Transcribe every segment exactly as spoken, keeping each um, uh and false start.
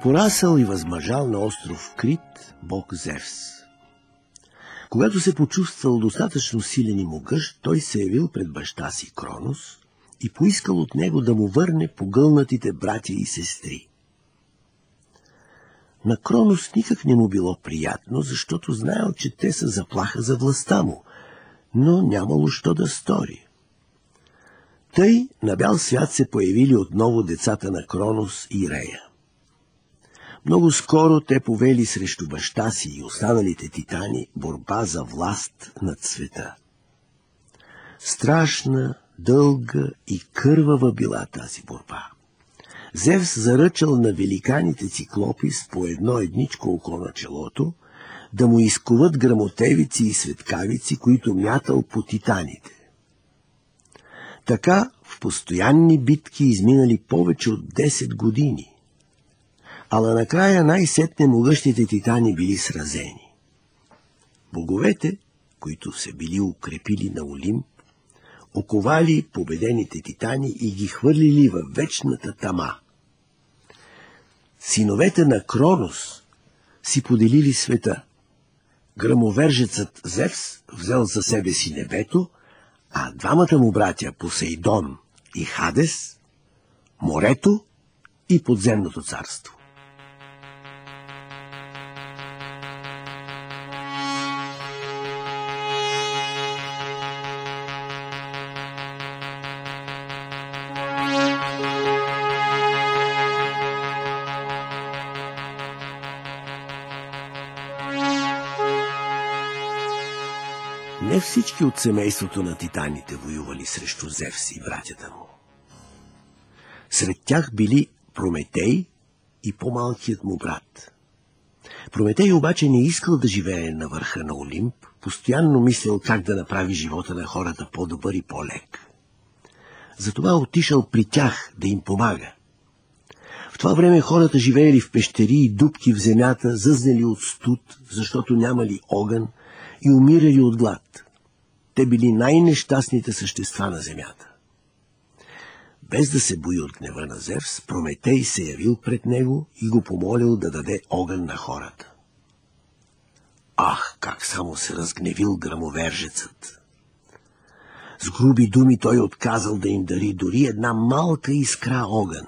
Порасъл и възмъжал на остров Крит бог Зевс. Когато се почувствал достатъчно силен и могъщ, той се явил пред баща си Кронос и поискал от него да му върне погълнатите братя и сестри. На Кронос никак не му било приятно, защото знаел, че те са заплаха за властта му, но нямало що да стори. Тъй на бял свят се появили отново децата на Кронос и Рея. Много скоро те повели срещу баща си и останалите титани борба за власт над света. Страшна, дълга и кървава била тази борба. Зевс заръчал на великаните циклопи с по едно едничко око на челото да му изкуват грамотевици и светкавици, които мятал по титаните. Така в постоянни битки изминали повече от десет години. Ала накрая най-сетне могъщите титани били сразени. Боговете, които се били укрепили на Олимп, оковали победените титани и ги хвърлили във вечната тама. Синовете на Кронос си поделили света. Гръмовержецът Зевс взел за себе си небето, а двамата му братя Посейдон и Хадес – морето и подземното царство. Не всички от семейството на титаните воювали срещу Зевс и братята му. Сред тях били Прометей и по-малкият му брат. Прометей обаче не искал да живее на върха на Олимп, постоянно мислил как да направи живота на хората по-добър и по-лек. Затова отишъл при тях да им помага. В това време хората живеели в пещери и дупки в земята, зъзнели от студ, защото нямали огън, и умирали от глад. Те били най-нещастните същества на земята. Без да се бои от гнева на Зевс, Прометей се явил пред него и го помолил да даде огън на хората. Ах, как само се разгневил гръмовержецът! С груби думи той отказал да им дари дори една малка искра огън.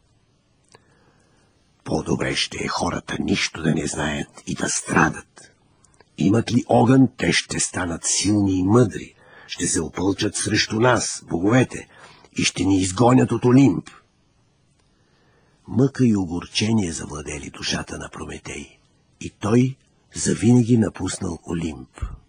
По-добре ще е хората нищо да не знаят и да страдат. Имат ли огън, те ще станат силни и мъдри, ще се опълчат срещу нас, боговете, и ще ни изгонят от Олимп. Мъка и огорчение завладели душата на Прометей, и той завинаги напуснал Олимп.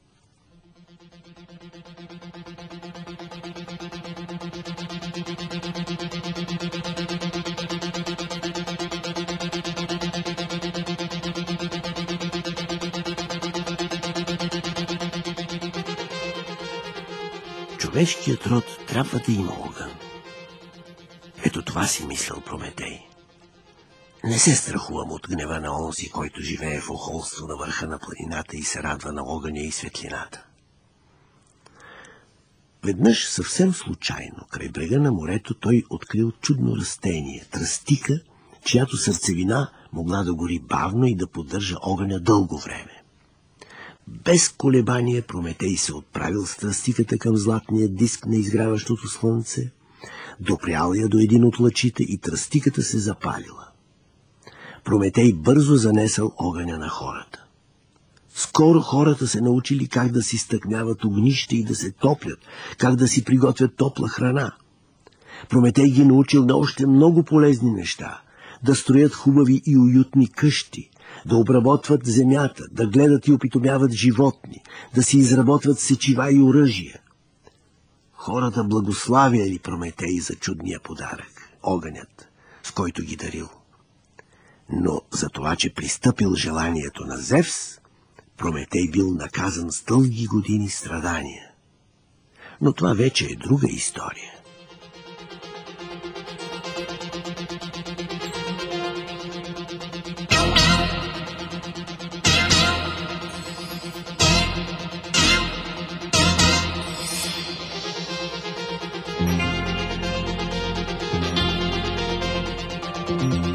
Човешкият род трябва да има огън. Ето това си мислял Прометей. Не се страхувам от гнева на онзи, който живее в охолство на върха на планината и се радва на огъня и светлината. Веднъж съвсем случайно, край брега на морето, той открил чудно растение, тръстика, чиято сърцевина могла да гори бавно и да поддържа огъня дълго време. Без колебание Прометей се отправил с тръстиката към златния диск на изгряващото слънце, допрял я до един от лъчите и тръстиката се запалила. Прометей бързо занесъл огъня на хората. Скоро хората се научили как да си стъкняват огнище и да се топлят, как да си приготвят топла храна. Прометей ги научил на още много полезни неща, да строят хубави и уютни къщи, да обработват земята, да гледат и опитомяват животни, да си изработват сечива и оръжия. Хората благославяли Прометей за чудния подарък, огънят, с който ги дарил. Но за това, че пристъпил желанието на Зевс, Прометей бил наказан с дълги години страдания. Но това вече е друга история.